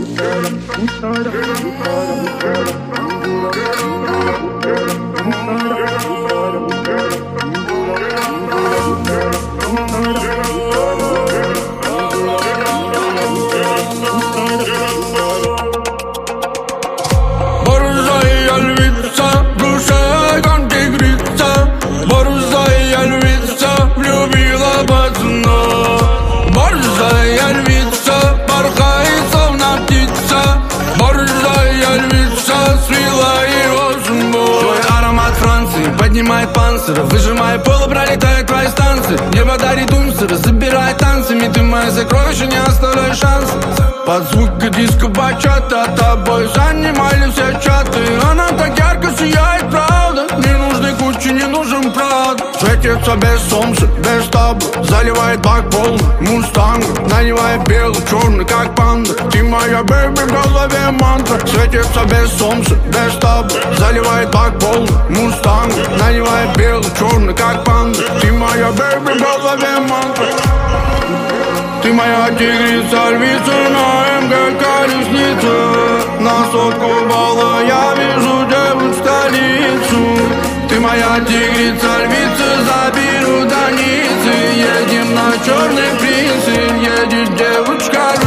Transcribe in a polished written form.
Борзая львица, душа как тигрица. Борзая львица, влюбила пацана. Борзая львица, порхает словно птица. Борзая львица, свела его судьбу. Твой аромат Франции поднимает панцирь, выжимая пол, пролетает твои станции. Небо дарит унцер, забирает танцами. Ты мои сокровища, не оставляй шанс. Под звук диско бачата тобой занимали все чаты. Она так ярко сияет, правда. Не нужны кучи, не нужен прад. Светится без солнца, без табла. Заливает бак полный мустанг. Наливает белый, черный, как панда. Ты моя бэйби, в голове мантра. Светится без солнца, без табла. Заливает бак полный мустанг. Наливает белый, черный, как панда. Ты моя бэйби, в голове мантра. Ты моя тигрица, львица, на МГ колесница. На сотку балла я вижу девушку в столицу. Ты моя тигрица, львица, заберу до Ниццы. Едем на черный принц, едет девушка.